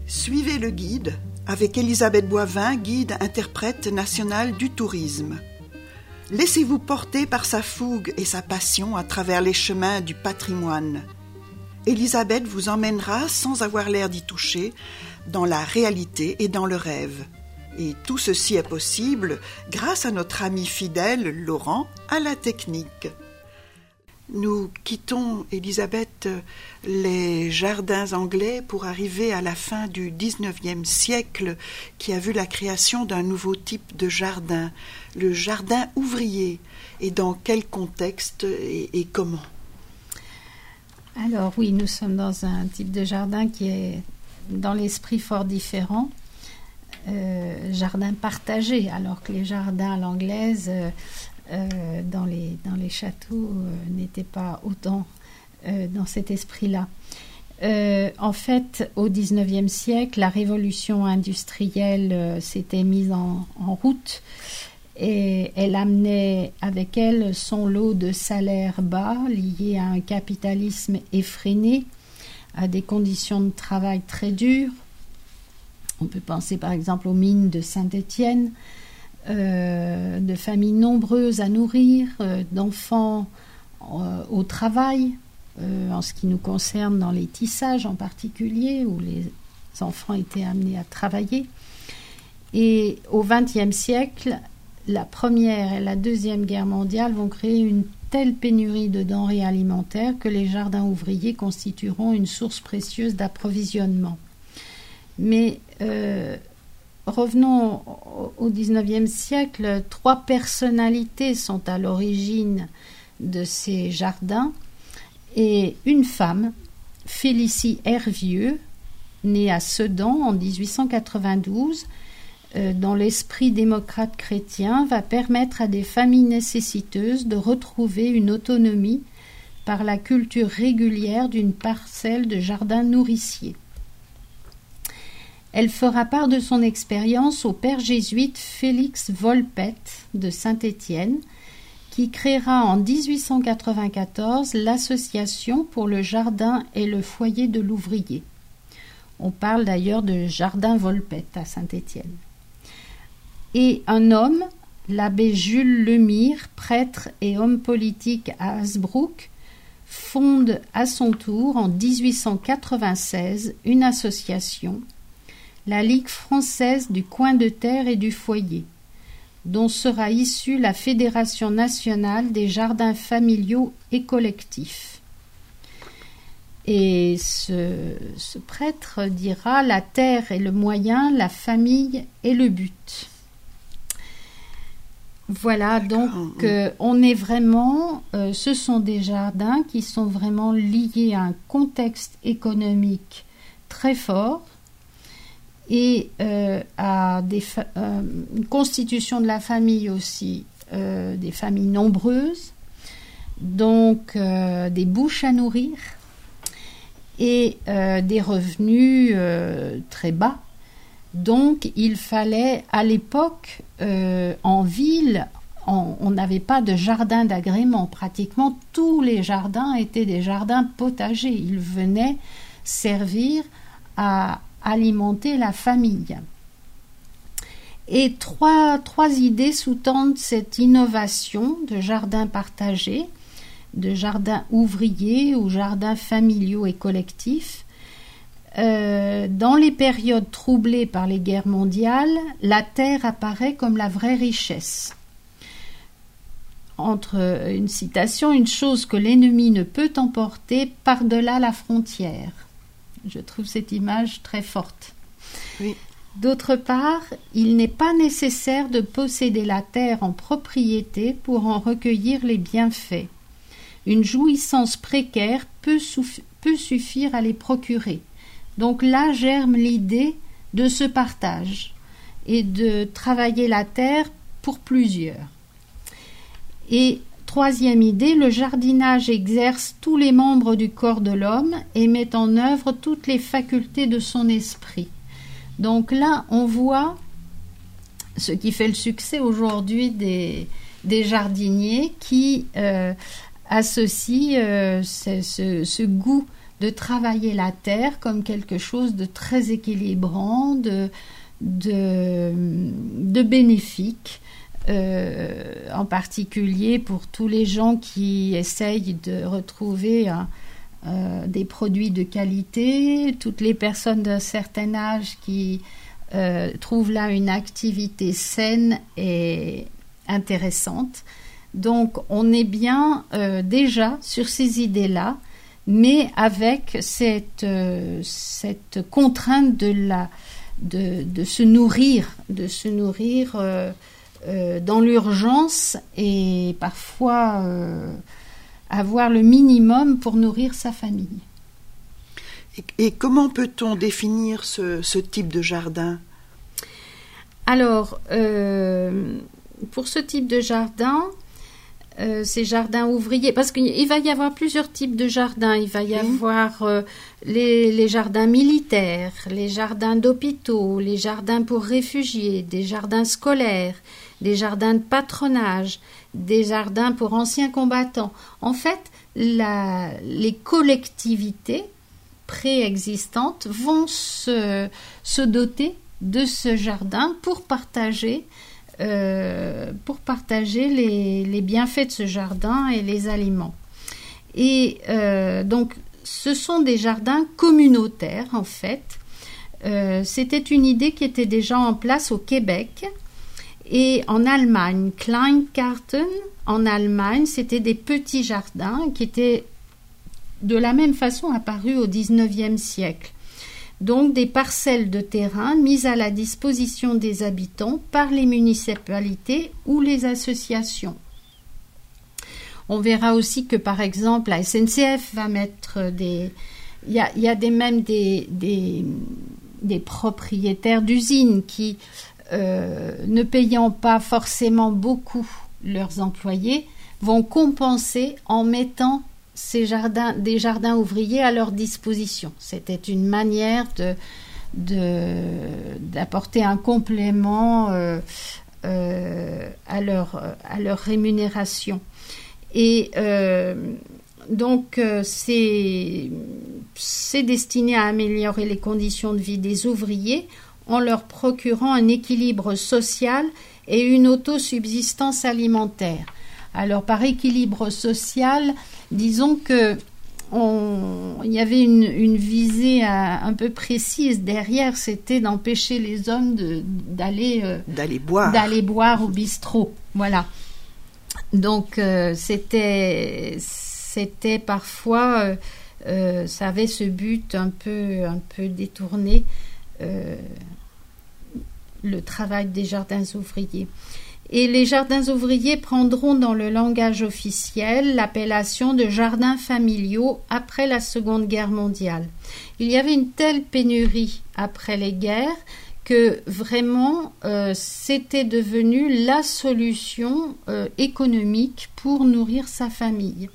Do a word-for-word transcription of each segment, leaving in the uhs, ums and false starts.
Suivez le guide avec Elisabeth Boivin, guide interprète nationale du tourisme. Laissez-vous porter par sa fougue et sa passion à travers les chemins du patrimoine. Elisabeth vous emmènera, sans avoir l'air d'y toucher, dans la réalité et dans le rêve. Et tout ceci est possible grâce à notre ami fidèle, Laurent, à la technique. Nous quittons, Elisabeth, les jardins anglais pour arriver à la fin du dix-neuvième siècle qui a vu la création d'un nouveau type de jardin, le jardin ouvrier. Et dans quel contexte et, et comment ? Alors oui, nous sommes dans un type de jardin qui est dans l'esprit fort différent. Euh, jardin partagé, alors que les jardins à l'anglaise... Euh, Euh, dans, les, dans les châteaux euh, n'était pas autant euh, dans cet esprit-là. Euh, en fait, au dix-neuvième siècle, la révolution industrielle euh, s'était mise en, en route et elle amenait avec elle son lot de salaires bas liés à un capitalisme effréné, à des conditions de travail très dures. On peut penser par exemple aux mines de Saint-Étienne, Euh, de familles nombreuses à nourrir, euh, d'enfants euh, au travail, euh, en ce qui nous concerne dans les tissages en particulier, où les enfants étaient amenés à travailler. Et au vingtième siècle, la première et la deuxième guerre mondiale vont créer une telle pénurie de denrées alimentaires que les jardins ouvriers constitueront une source précieuse d'approvisionnement. Mais euh, revenons au dix-neuvième siècle, trois personnalités sont à l'origine de ces jardins et une femme, Félicie Hervieux, née à Sedan en dix-huit cent quatre-vingt-douze, euh, dont l'esprit démocrate chrétien va permettre à des familles nécessiteuses de retrouver une autonomie par la culture régulière d'une parcelle de jardin nourricier. Elle fera part de son expérience au père jésuite Félix Volpet de Saint-Étienne, qui créera en dix-huit cent quatre-vingt-quatorze l'association pour le jardin et le foyer de l'ouvrier. On parle d'ailleurs de jardin Volpet à Saint-Étienne. Et un homme, l'abbé Jules Lemire, prêtre et homme politique à Hasbrouck, fonde à son tour en dix-huit cent quatre-vingt-seize une association, la Ligue française du coin de terre et du foyer, dont sera issue la Fédération nationale des jardins familiaux et collectifs. Et ce, ce prêtre dira « La terre est le moyen, la famille est le but ». Voilà, donc euh, on est vraiment, euh, ce sont des jardins qui sont vraiment liés à un contexte économique très fort, et euh, à des fa- euh, une constitution de la famille aussi, euh, des familles nombreuses, donc euh, des bouches à nourrir et euh, des revenus euh, très bas. Donc il fallait, à l'époque, euh, en ville, on n'avait pas de jardin d'agrément. Pratiquement tous les jardins étaient des jardins potagers. Ils venaient servir à alimenter la famille. Et trois, trois idées sous-tendent cette innovation de jardins partagés, de jardins ouvriers ou jardins familiaux et collectifs. Euh, dans les périodes troublées par les guerres mondiales, la terre apparaît comme la vraie richesse. Entre une citation, une chose que l'ennemi ne peut emporter par-delà la frontière. Je trouve cette image très forte. Oui. D'autre part, il n'est pas nécessaire de posséder la terre en propriété pour en recueillir les bienfaits. Une jouissance précaire peut, souf- peut suffire à les procurer. Donc là germe l'idée de ce partage et de travailler la terre pour plusieurs. Et troisième idée, le jardinage exerce tous les membres du corps de l'homme et met en œuvre toutes les facultés de son esprit. Donc là, on voit ce qui fait le succès aujourd'hui des, des jardiniers qui euh, associent euh, ce, ce, ce goût de travailler la terre comme quelque chose de très équilibrant, de, de, de bénéfique, euh, en particulier pour tous les gens qui essayent de retrouver un, euh, des produits de qualité, toutes les personnes d'un certain âge qui euh, trouvent là une activité saine et intéressante. Donc on est bien euh, déjà sur ces idées-là, mais avec cette, euh, cette contrainte de, la, de, de se nourrir, de se nourrir euh, euh, dans l'urgence et parfois euh, avoir le minimum pour nourrir sa famille. Et, et comment peut-on définir ce, ce type de jardin ? Alors, euh, pour ce type de jardin, Euh, ces jardins ouvriers, parce qu'il va y avoir plusieurs types de jardins. Il va y oui. avoir euh, les, les jardins militaires, les jardins d'hôpitaux, les jardins pour réfugiés, des jardins scolaires, des jardins de patronage, des jardins pour anciens combattants. En fait, la, les collectivités préexistantes vont se, se doter de ce jardin pour partager Euh, pour partager les, les bienfaits de ce jardin et les aliments. Et euh, donc, ce sont des jardins communautaires, en fait. Euh, c'était une idée qui était déjà en place au Québec et en Allemagne. Kleingarten, en Allemagne, c'était des petits jardins qui étaient de la même façon apparus au dix-neuvième siècle. Donc des parcelles de terrain mises à la disposition des habitants par les municipalités ou les associations. On verra aussi que, par exemple, la S N C F va mettre des... Il y a, il y a des, même des, des, des propriétaires d'usines qui, euh, ne payant pas forcément beaucoup leurs employés, vont compenser en mettant ces jardins, des jardins ouvriers à leur disposition. C'était une manière de, de, d'apporter un complément euh, euh, à, leur, à leur rémunération. Et euh, donc, euh, c'est, c'est destiné à améliorer les conditions de vie des ouvriers en leur procurant un équilibre social et une autosubsistance alimentaire. Alors, par équilibre social, disons que on, il y avait une, une visée à, un peu précise derrière, c'était d'empêcher les hommes de, d'aller, euh, d'aller boire. d'aller boire au bistrot. Voilà. Donc, euh, c'était, c'était parfois, euh, euh, ça avait ce but un peu, un peu détourné, euh, le travail des jardins ouvriers. Et les jardins ouvriers prendront dans le langage officiel l'appellation de jardins familiaux après la Seconde Guerre mondiale. Il y avait une telle pénurie après les guerres que vraiment euh, c'était devenu la solution euh, économique pour nourrir sa famille.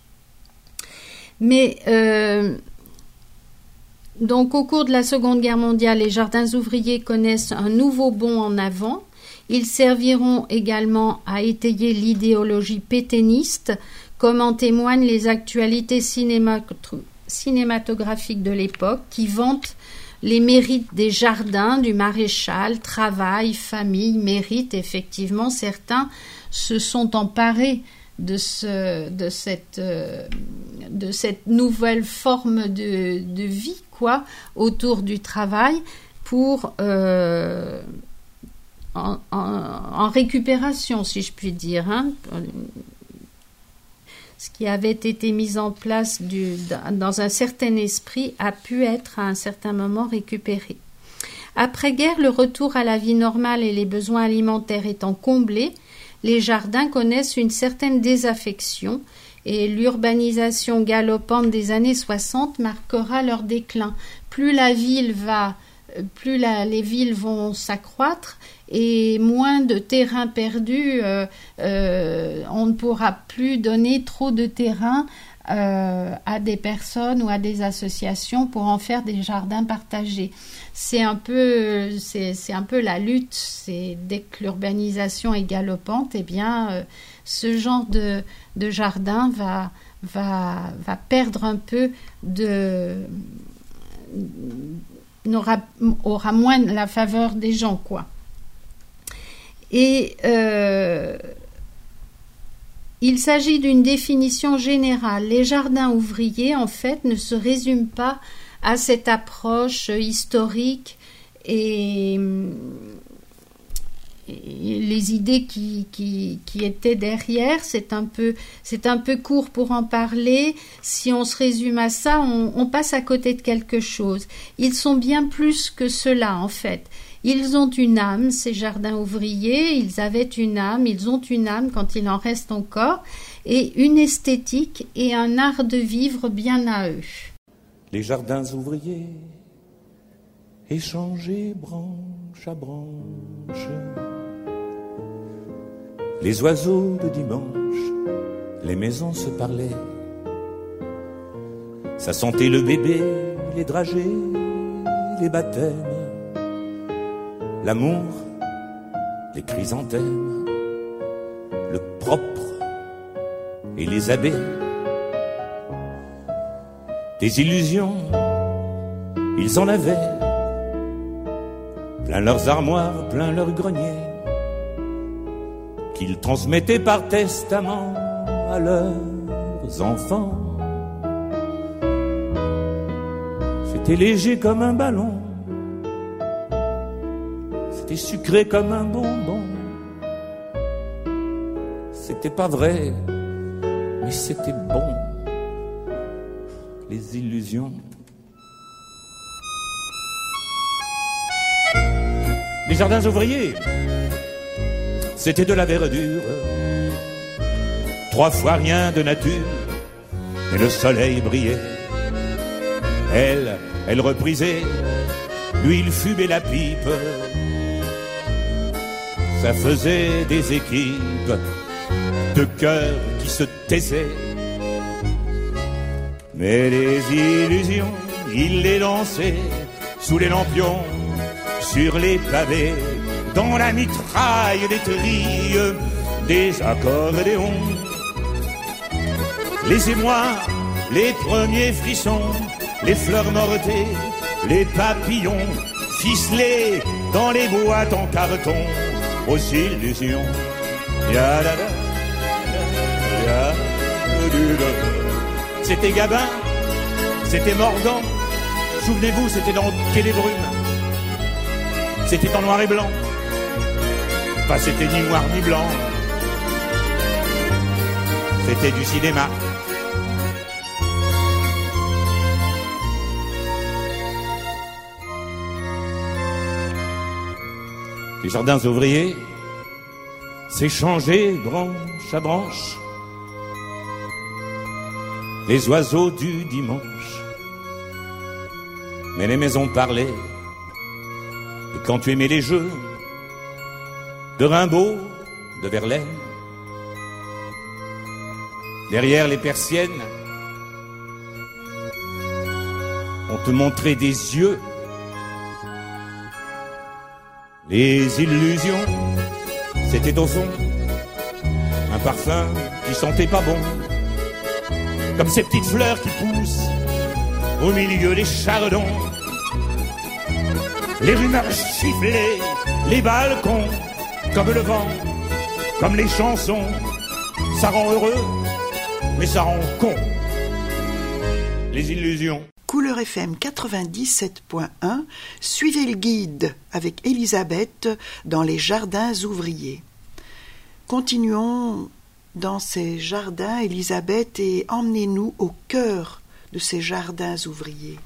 Mais euh, donc au cours de la Seconde Guerre mondiale, les jardins ouvriers connaissent un nouveau bond en avant. Ils serviront également à étayer l'idéologie pétainiste, comme en témoignent les actualités cinématographiques de l'époque, qui vantent les mérites des jardins, du maréchal, travail, famille, mérite. Effectivement, certains se sont emparés de, ce, de, cette, de cette nouvelle forme de, de vie, quoi, autour du travail, pour... Euh, En, en, en récupération, si je puis dire, hein. Ce qui avait été mis en place du, dans un certain esprit a pu être à un certain moment récupéré. Après-guerre, le retour à la vie normale et les besoins alimentaires étant comblés, les jardins connaissent une certaine désaffection et l'urbanisation galopante des années soixante marquera leur déclin. Plus la ville va, plus la, les villes vont s'accroître, et moins de terrain perdu, euh, euh, on ne pourra plus donner trop de terrain euh, à des personnes ou à des associations pour en faire des jardins partagés. C'est un peu, c'est, c'est un peu la lutte. C'est, dès que l'urbanisation est galopante, eh bien, euh, ce genre de, de jardin va, va, va perdre un peu de... N'aura, aura moins la faveur des gens, quoi. Et euh, il s'agit d'une définition générale. Les jardins ouvriers, en fait, ne se résument pas à cette approche historique et, et les idées qui, qui, qui étaient derrière. C'est un peu, c'est un peu court pour en parler. Si on se résume à ça, on, on passe à côté de quelque chose. Ils sont bien plus que cela, en fait. Ils ont une âme, ces jardins ouvriers, ils avaient une âme, ils ont une âme quand il en reste encore, et une esthétique et un art de vivre bien à eux. Les jardins ouvriers, échangés branche à branche, les oiseaux de dimanche, les maisons se parlaient, ça sentait le bébé, les dragées, les baptêmes, l'amour, les chrysanthèmes, le propre et les abbés. Des illusions, ils en avaient, plein leurs armoires, plein leurs greniers, qu'ils transmettaient par testament à leurs enfants. C'était léger comme un ballon, c'était sucré comme un bonbon. C'était pas vrai, mais c'était bon. Les illusions. Les jardins ouvriers, c'était de la verdure, trois fois rien de nature, mais le soleil brillait. Elle, elle reprisait, lui il fumait la pipe. Ça faisait des équipes de cœurs qui se taisaient. Mais les illusions, il les lançait sous les lampions, sur les pavés, dans la mitraille des trilles, des accordéons. Les émois, les premiers frissons, les fleurs mortées, les papillons, ficelés dans les boîtes en carton, aux illusions. Ya la la, ya du la. C'était Gabin, c'était Morgan, souvenez-vous, c'était dans Quai des Brumes, c'était en noir et blanc, enfin c'était ni noir ni blanc, c'était du cinéma. Les jardins ouvriers s'échangeaient branche à branche, les oiseaux du dimanche. Mais les maisons parlaient, et quand tu aimais les jeux de Rimbaud, de Verlaine, derrière les persiennes, on te montrait des yeux. Les illusions, c'était au fond un parfum qui sentait pas bon, comme ces petites fleurs qui poussent au milieu des chardons. Les rumeurs sifflées, les balcons, comme le vent, comme les chansons. Ça rend heureux, mais ça rend con. Les illusions. Couleur F M quatre-vingt-dix-sept point un, suivez le guide avec Elisabeth dans les jardins ouvriers. Continuons dans ces jardins, Elisabeth, et emmenez-nous au cœur de ces jardins ouvriers.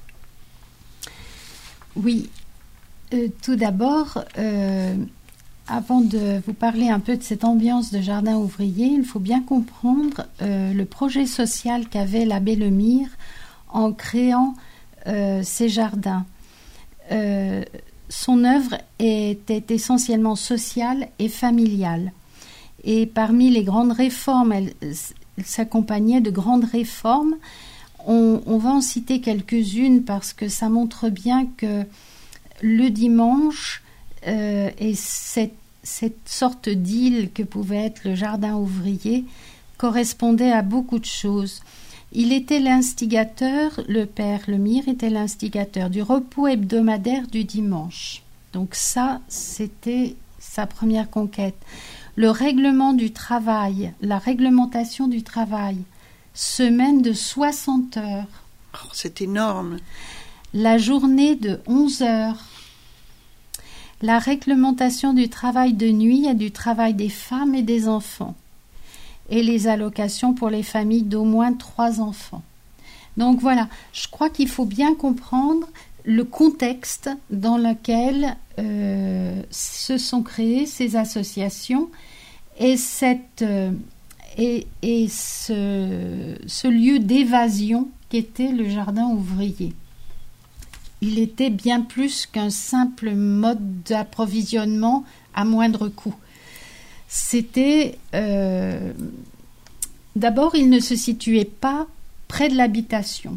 Oui, euh, tout d'abord, euh, avant de vous parler un peu de cette ambiance de jardin ouvrier, il faut bien comprendre euh, le projet social qu'avait l'abbé Lemire en créant euh, ces jardins. Euh, son œuvre était essentiellement sociale et familiale. Et parmi les grandes réformes, elle, elle s'accompagnait de grandes réformes. On, on va en citer quelques-unes parce que ça montre bien que le dimanche euh, et cette, cette sorte d'île que pouvait être le jardin ouvrier correspondait à beaucoup de choses. Il était l'instigateur, le père Lemire était l'instigateur du repos hebdomadaire du dimanche. Donc ça, c'était sa première conquête. Le règlement du travail, la réglementation du travail, semaine de soixante heures. Oh, c'est énorme. La journée de onze heures. La réglementation du travail de nuit et du travail des femmes et des enfants. Et les allocations pour les familles d'au moins trois enfants. Donc voilà, je crois qu'il faut bien comprendre le contexte dans lequel euh, se sont créées ces associations et, cette, euh, et, et ce, ce lieu d'évasion qu'était le jardin ouvrier. Il était bien plus qu'un simple mode d'approvisionnement à moindre coût. C'était... Euh, d'abord, il ne se situait pas près de l'habitation.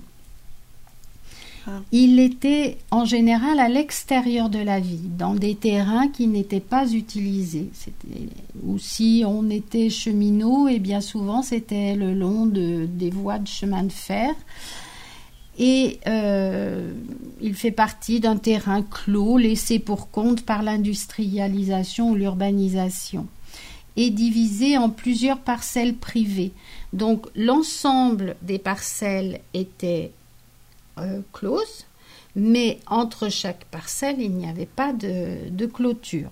Il était en général à l'extérieur de la ville, dans des terrains qui n'étaient pas utilisés. C'était, ou si on était cheminot, et bien souvent c'était le long de, des voies de chemin de fer. Et euh, il fait partie d'un terrain clos, laissé pour compte par l'industrialisation ou l'urbanisation, et divisé en plusieurs parcelles privées. Donc l'ensemble des parcelles était euh, close, mais entre chaque parcelle, il n'y avait pas de, de clôture.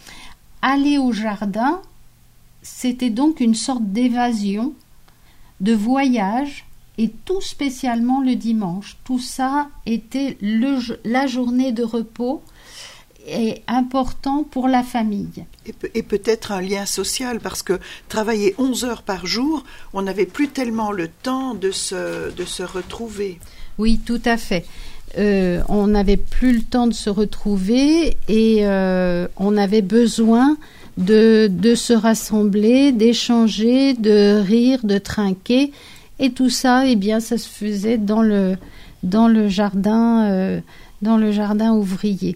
Aller au jardin, c'était donc une sorte d'évasion, de voyage, et tout spécialement le dimanche. Tout ça était le, la journée de repos et important pour la famille. Et, pe- et peut-être un lien social, parce que travailler onze heures par jour, on n'avait plus tellement le temps de se, de se retrouver. Oui, tout à fait. Euh, on n'avait plus le temps de se retrouver et euh, on avait besoin de, de se rassembler, d'échanger, de rire, de trinquer. Et tout ça, eh bien, ça se faisait dans le, dans le jardin, euh, dans le jardin ouvrier.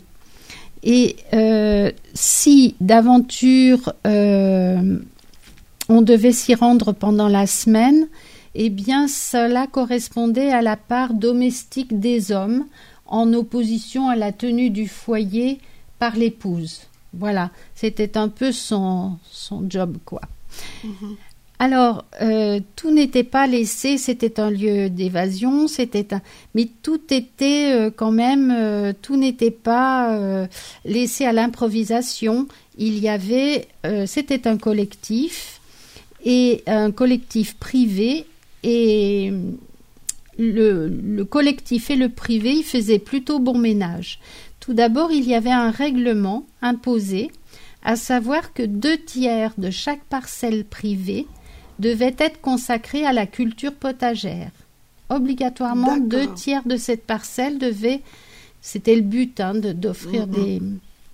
Et euh, si d'aventure euh, on devait s'y rendre pendant la semaine, eh bien, cela correspondait à la part domestique des hommes, en opposition à la tenue du foyer par l'épouse. Voilà, c'était un peu son, son job, quoi. Mm-hmm. Alors, euh, tout n'était pas laissé, c'était un lieu d'évasion, c'était un, mais tout était euh, quand même, euh, tout n'était pas euh, laissé à l'improvisation. Il y avait, euh, c'était un collectif, et un collectif privé, et le, le collectif et le privé, ils faisaient plutôt bon ménage. Tout d'abord, il y avait un règlement imposé, à savoir que deux tiers de chaque parcelle privée devait être consacré à la culture potagère. Obligatoirement, D'accord. deux tiers de cette parcelle devait, c'était le but, hein, de, d'offrir mmh. des,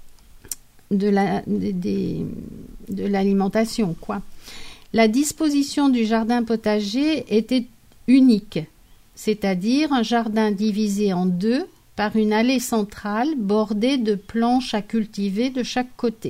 de, la, des, des, de l'alimentation, quoi. La disposition du jardin potager était unique, c'est-à-dire un jardin divisé en deux par une allée centrale bordée de planches à cultiver de chaque côté.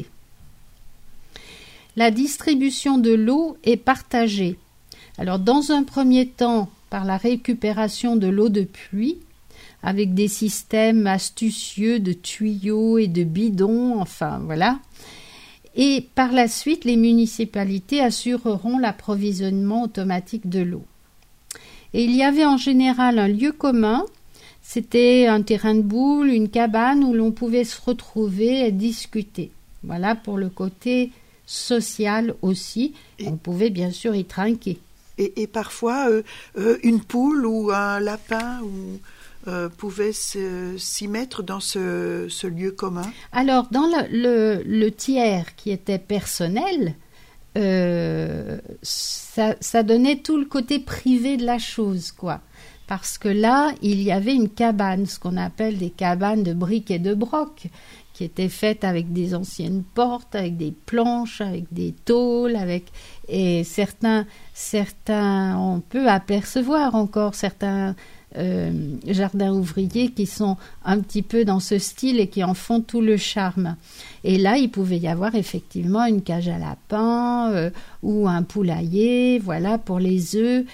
La distribution de l'eau est partagée. Alors, dans un premier temps, par la récupération de l'eau de pluie, avec des systèmes astucieux de tuyaux et de bidons, enfin voilà. Et par la suite, les municipalités assureront l'approvisionnement automatique de l'eau. Et il y avait en général un lieu commun, c'était un terrain de boules, une cabane où l'on pouvait se retrouver et discuter. Voilà pour le côté social aussi, et on pouvait bien sûr y trinquer. Et, et parfois, euh, euh, une poule ou un lapin ou, euh, pouvait se, s'y mettre dans ce, ce lieu commun. Alors, dans le, le, le tiers qui était personnel, euh, ça, ça donnait tout le côté privé de la chose, quoi. Parce que là, il y avait une cabane, ce qu'on appelle des cabanes de briques et de broc, qui étaient faites avec des anciennes portes, avec des planches, avec des tôles, avec et certains, certains, on peut apercevoir encore certains euh, jardins ouvriers qui sont un petit peu dans ce style et qui en font tout le charme. Et là, il pouvait y avoir effectivement une cage à lapins euh, ou un poulailler, voilà, pour les œufs.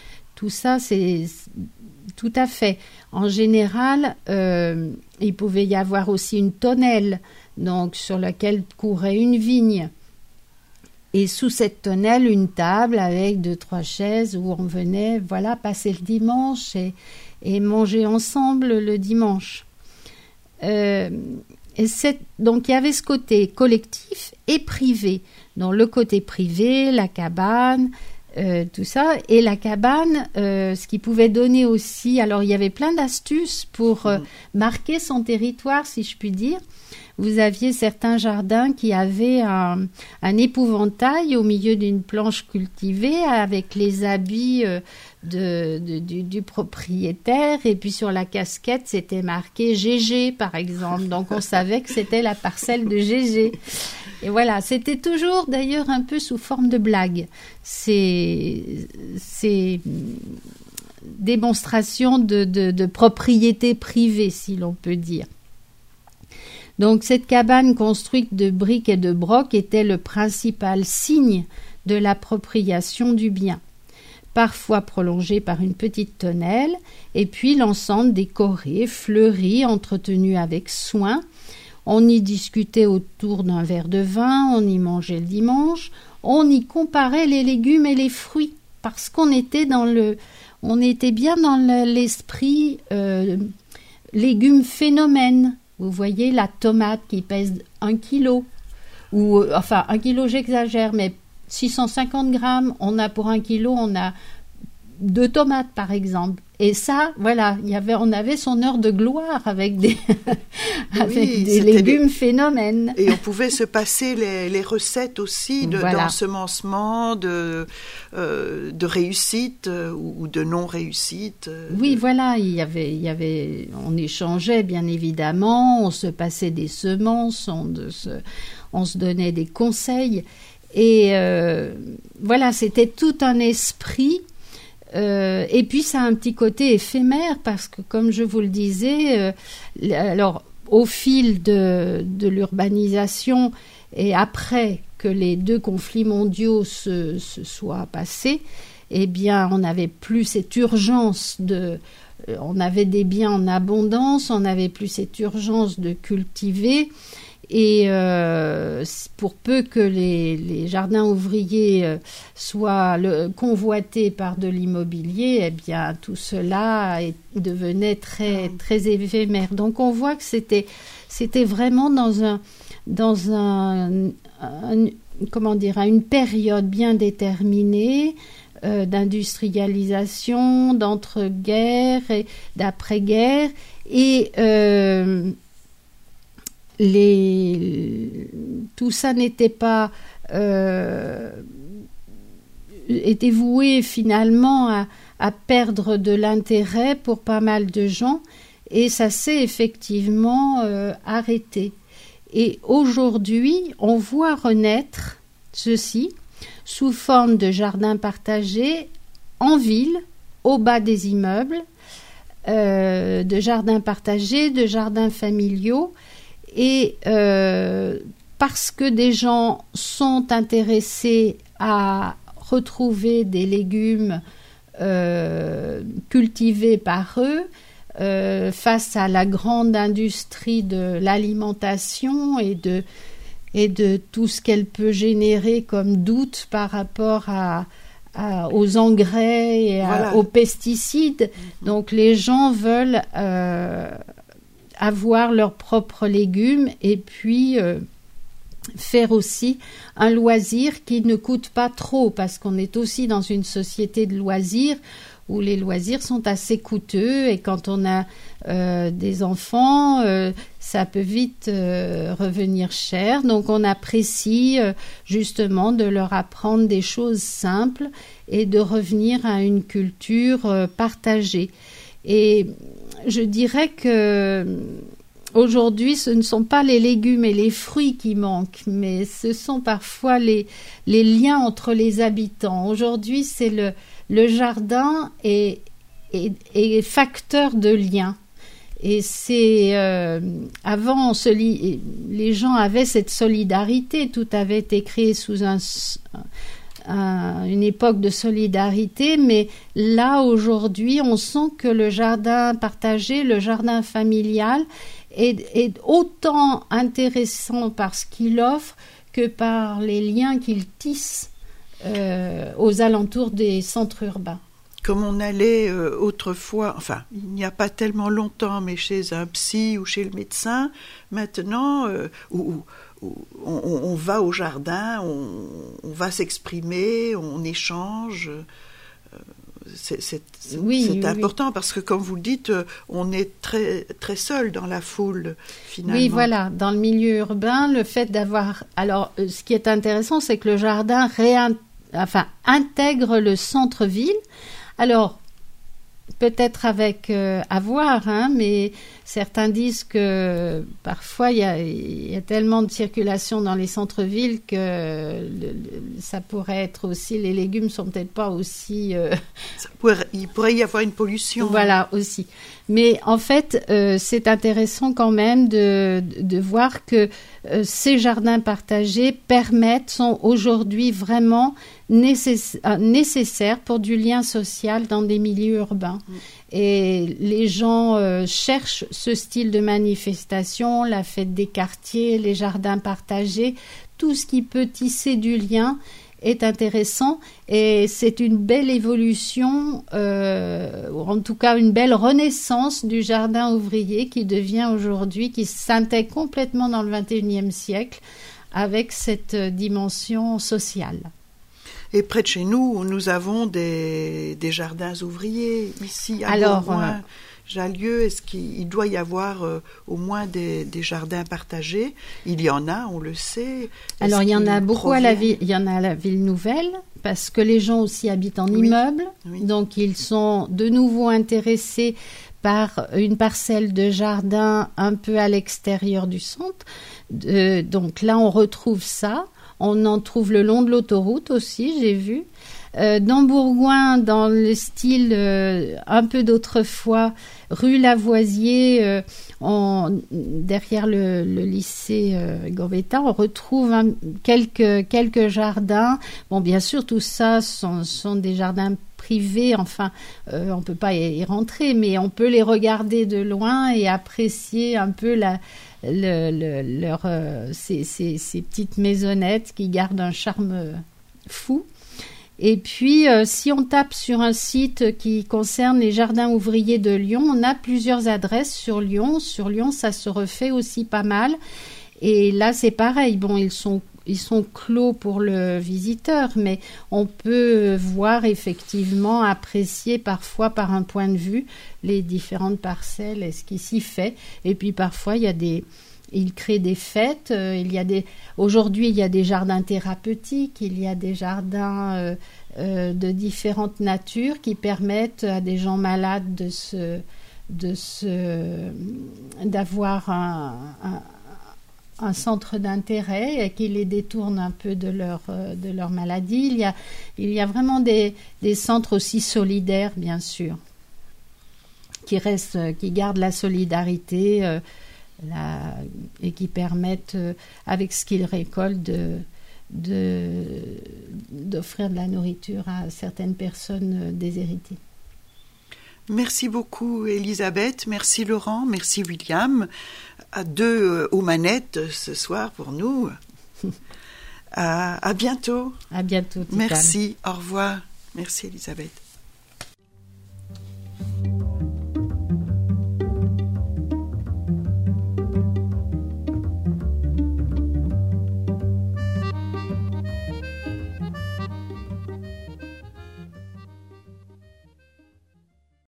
tout ça, c'est tout à fait. En général, euh, il pouvait y avoir aussi une tonnelle, donc sur laquelle courait une vigne. Et sous cette tonnelle, une table avec deux, trois chaises où on venait, voilà, passer le dimanche et, et manger ensemble le dimanche. Euh, et c'est, donc il y avait ce côté collectif et privé. Donc le côté privé, la cabane, euh, tout ça. Et la cabane, euh, ce qui pouvait donner aussi... Alors il y avait plein d'astuces pour euh, marquer son territoire, si je puis dire. Vous aviez certains jardins qui avaient un, un épouvantail au milieu d'une planche cultivée avec les habits euh, de, de, du, du propriétaire, et puis sur la casquette c'était marqué G G par exemple, donc on savait que c'était la parcelle de G G. Et voilà, c'était toujours d'ailleurs un peu sous forme de blague. C'est, c'est démonstration de, de, de propriété privée, si l'on peut dire. Donc cette cabane construite de briques et de brocs était le principal signe de l'appropriation du bien, parfois prolongée par une petite tonnelle, et puis l'ensemble décoré, fleuri, entretenu avec soin. On y discutait autour d'un verre de vin, on y mangeait le dimanche, on y comparait les légumes et les fruits, parce qu'on était dans le, on était bien dans le, l'esprit euh, légumes phénomènes. Vous voyez la tomate qui pèse un kilo, ou euh, enfin un kilo j'exagère, mais six cent cinquante grammes, on a pour un kilo, on a deux tomates par exemple. Et ça, voilà, il y avait, on avait son heure de gloire avec des, avec oui, des légumes les... phénomènes. Et on pouvait se passer les, les recettes aussi de, voilà. d'ensemencement, de, euh, de réussite euh, ou de non-réussite. Euh. Oui, voilà, il y avait, il y avait, on échangeait bien évidemment, on se passait des semences, on, de se, on se donnait des conseils. Et euh, voilà, c'était tout un esprit. Euh, et puis ça a un petit côté éphémère parce que, comme je vous le disais, euh, alors au fil de, de l'urbanisation et après que les deux conflits mondiaux se, se soient passés, eh bien on n'avait plus cette urgence de, on avait des biens en abondance, on n'avait plus cette urgence de cultiver. Et euh, pour peu que les, les jardins ouvriers euh, soient le, convoités par de l'immobilier, eh bien tout cela est, devenait très très éphémère. Donc on voit que c'était c'était vraiment dans un dans un, un comment dire une période bien déterminée euh, d'industrialisation, d'entre-guerres et d'après-guerre et euh, Les, tout ça n'était pas euh, était voué finalement à, à perdre de l'intérêt pour pas mal de gens et ça s'est effectivement euh, arrêté. Et aujourd'hui, on voit renaître ceci sous forme de jardins partagés en ville, au bas des immeubles, euh, de jardins partagés, de jardins familiaux. Et euh, parce que des gens sont intéressés à retrouver des légumes euh, cultivés par eux, euh, face à la grande industrie de l'alimentation et de, et de tout ce qu'elle peut générer comme doute par rapport à, à, aux engrais et à, voilà. aux pesticides. Donc les gens veulent... Euh, avoir leurs propres légumes et puis euh, faire aussi un loisir qui ne coûte pas trop parce qu'on est aussi dans une société de loisirs où les loisirs sont assez coûteux et quand on a euh, des enfants, euh, ça peut vite euh, revenir cher. Donc on apprécie euh, justement de leur apprendre des choses simples et de revenir à une culture euh, partagée. Et je dirais que aujourd'hui, ce ne sont pas les légumes et les fruits qui manquent, mais ce sont parfois les, les liens entre les habitants. Aujourd'hui, c'est le, le jardin est, est, est facteur de lien. Et c'est euh, avant, on se li, les gens avaient cette solidarité, tout avait été créé sous un, un, une époque de solidarité, mais là, aujourd'hui, on sent que le jardin partagé, le jardin familial, est, est autant intéressant par ce qu'il offre que par les liens qu'il tisse euh, aux alentours des centres urbains. Comme on allait euh, autrefois, enfin, il n'y a pas tellement longtemps, mais chez un psy ou chez le médecin, maintenant, euh, où, où on, on va au jardin, on, on va s'exprimer, on échange. Euh, c'est, c'est, c'est, oui, c'est oui, important oui. parce que, comme vous le dites, on est très, très seul dans la foule, finalement. Oui, voilà. Dans le milieu urbain, le fait d'avoir... Alors, ce qui est intéressant, c'est que le jardin réin... enfin, intègre le centre-ville. Alors, peut-être avec euh, à voir, hein, mais certains disent que parfois il y a, y a tellement de circulation dans les centres-villes que le, le, ça pourrait être aussi, les légumes sont peut-être pas aussi... Euh... Ça pourrait, il pourrait y avoir une pollution. Voilà, aussi. Mais en fait, euh, c'est intéressant quand même de, de, de voir que euh, ces jardins partagés permettent, sont aujourd'hui vraiment nécess- euh, nécessaires pour du lien social dans des milieux urbains. Mmh. Et les gens euh, cherchent ce style de manifestation, la fête des quartiers, les jardins partagés, tout ce qui peut tisser du lien est intéressant et c'est une belle évolution, euh, ou en tout cas une belle renaissance du jardin ouvrier qui devient aujourd'hui, qui s'intègre complètement dans le vingt et unième siècle avec cette dimension sociale. Et près de chez nous, nous avons des, des jardins ouvriers ici à Alors, Bourgoin. euh, Jallieu, est-ce qu'il doit y avoir euh, au moins des, des jardins partagés? Il y en a, on le sait. Est-ce Alors, il y en a beaucoup proviennent... à la ville, il y en a à la ville nouvelle, parce que les gens aussi habitent en oui. immeuble, oui. donc ils sont de nouveau intéressés par une parcelle de jardin un peu à l'extérieur du centre. Euh, donc là, on retrouve ça. On en trouve le long de l'autoroute aussi, j'ai vu. Euh, dans Bourgoin, dans le style euh, un peu d'autrefois, rue Lavoisier, euh, on, derrière le, le lycée euh, Gambetta, on retrouve un, quelques, quelques jardins. Bon, bien sûr, tout ça sont, sont des jardins privés, enfin, euh, on ne peut pas y, y rentrer, mais on peut les regarder de loin et apprécier un peu la... Le, le, leur, euh, ces, ces, ces petites maisonnettes qui gardent un charme euh, fou. Et puis, euh, si on tape sur un site qui concerne les jardins ouvriers de Lyon, on a plusieurs adresses sur Lyon. Sur Lyon, ça se refait aussi pas mal. Et là, c'est pareil. Bon, ils sont Ils sont clos pour le visiteur, mais on peut voir effectivement, apprécier parfois par un point de vue les différentes parcelles et ce qui s'y fait. Et puis parfois, il y a des, ils créent des fêtes. Euh, il y a des, aujourd'hui, il y a des jardins thérapeutiques, il y a des jardins euh, euh, de différentes natures qui permettent à des gens malades de se, de se, d'avoir un, un un centre d'intérêt et qui les détourne un peu de leur, de leur maladie. Il y a, il y a vraiment des, des centres aussi solidaires, bien sûr, qui restent, qui gardent la solidarité euh, la, et qui permettent, euh, avec ce qu'ils récoltent, de, de, d'offrir de la nourriture à certaines personnes déshéritées. Merci beaucoup Elisabeth, merci Laurent, merci William, à deux euh, aux manettes ce soir pour nous. à, à bientôt. À bientôt. Titane. Merci, au revoir. Merci Elisabeth.